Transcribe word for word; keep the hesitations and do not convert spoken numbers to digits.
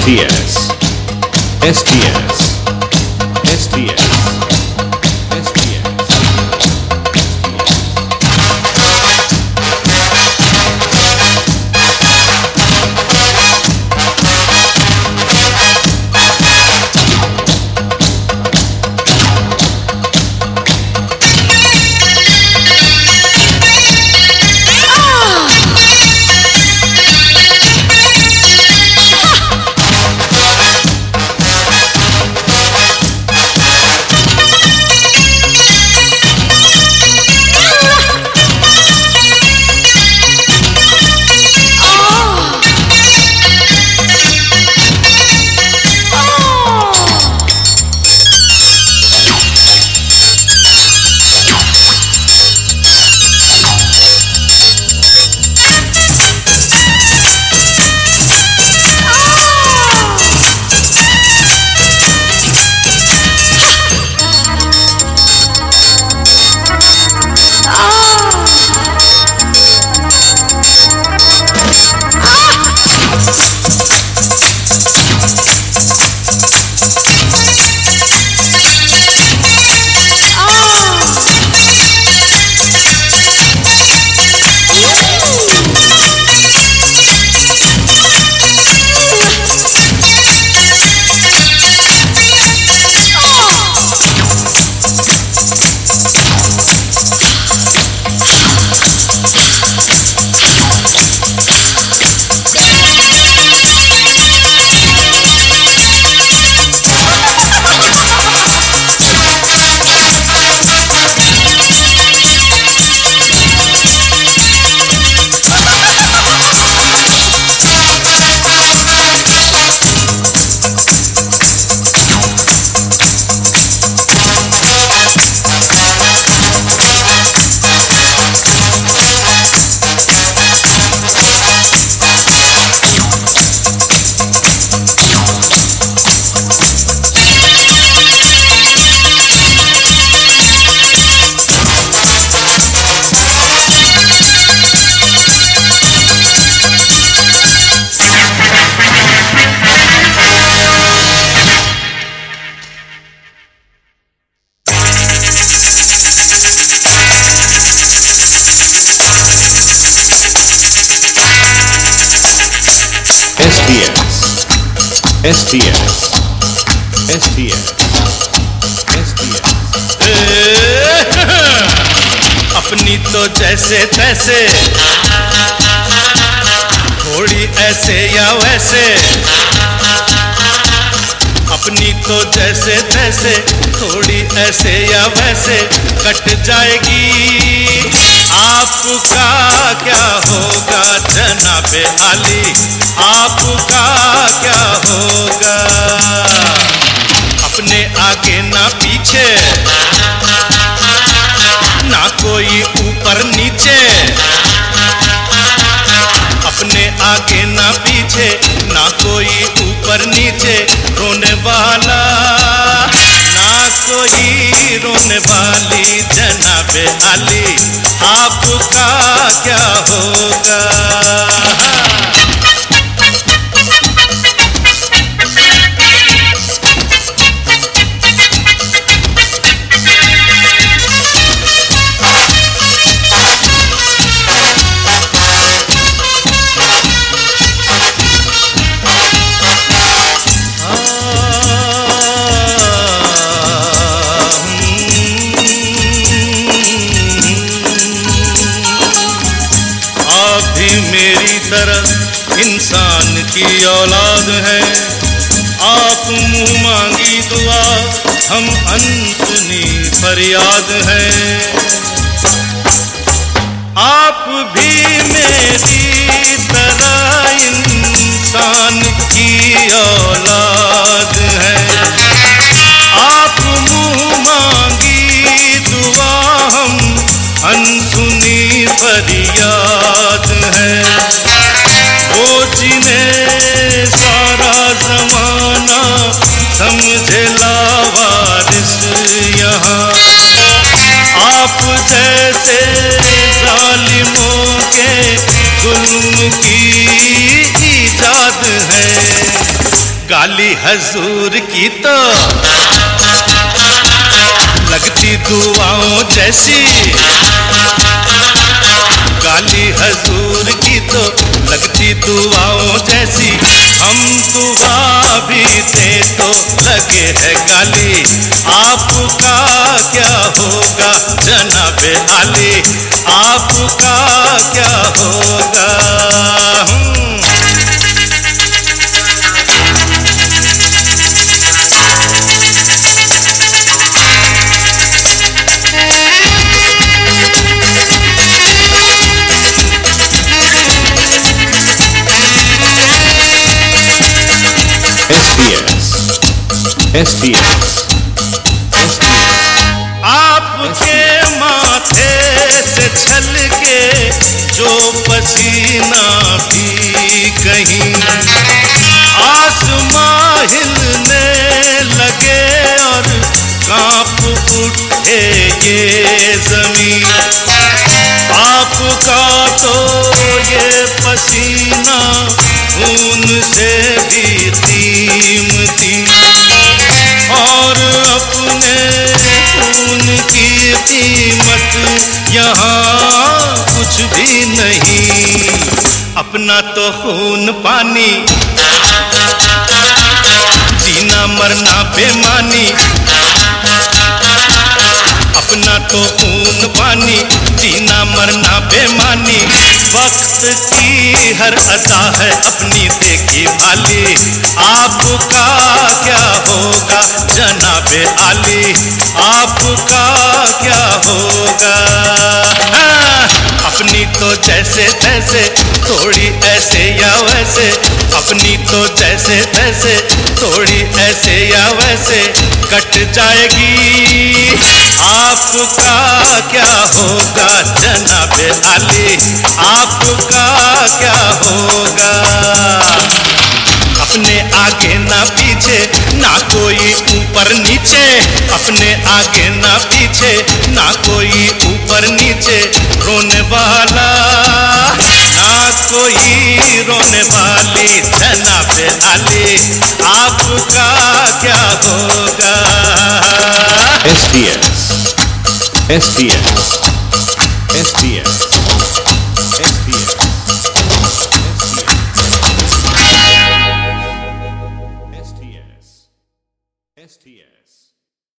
T एस एस टी एस एस टी एस एस टी एस एस टी एस एस टी एस एस टी एस अपनी तो जैसे तैसे, थोड़ी ऐसे या वैसे। अपनी तो जैसे तैसे, थोड़ी ऐसे या वैसे कट जाएगी। आपका क्या होगा जनाबे आली, आपका क्या होगा। अपने आगे ना पीछे, ना कोई ऊपर नीचे। अपने आगे ना पीछे, ना कोई ऊपर नीचे। रोने वाला ना कोई रोने वाली जनाबे आली, आपका क्या होगा। मेरी तरह इंसान की औलाद है। आप मुँह मांगी दुआ, हम अनसुनी फरियाद है। आप भी मेरी तरह इंसान की औलाद है। आप मुँह मांगी दुआ, हम अनसुनी फरियाद है। वो जिन्हें सारा जमाना समझे लावारिस यहाँ, आप जैसे जालिमों के जुल्म की इजाद है। गाली हजूर की तो लगती दुआओं जैसी, गाली हजूर की तो लगती दुआओं जैसी, हम दुआ भी दें तो लगे है गाली। आपका क्या होगा जनाबे आली, आपका क्या होगा। S T S S T S आपके माथे से छलके जो पसीना भी कहीं, आसमां हिलने लगे और कांप उठे ये जमीन। आपका तो ये पसीना खून से भी कीमती, और अपने खून की कीमत यहाँ कुछ भी नहीं। अपना तो खून पानी, जीना मरना बेमानी। अपना तो खून पानी, जीना मरना बेमानी। वक्त की हर अदा है अपनी देखी भाली, आपका क्या होगा जनाबे आली, आपका क्या होगा। हाँ, अपनी तो जैसे तैसे थोड़ी ऐसे या वैसे, अपनी तो जैसे तैसे थोड़ी ऐसे या वैसे कट जाएगी। आपका क्या होगा जनाबे आली, आपका क्या होगा। अपने आगे ना पीछे ना कोई ऊपर नीचे, अपने आगे ना पीछे ना कोई ऊपर नीचे। रोने वाला ना कोई रोने वाली जनाबे आली, आपका क्या होगा। S T S S T S S T S S T S S T S S T S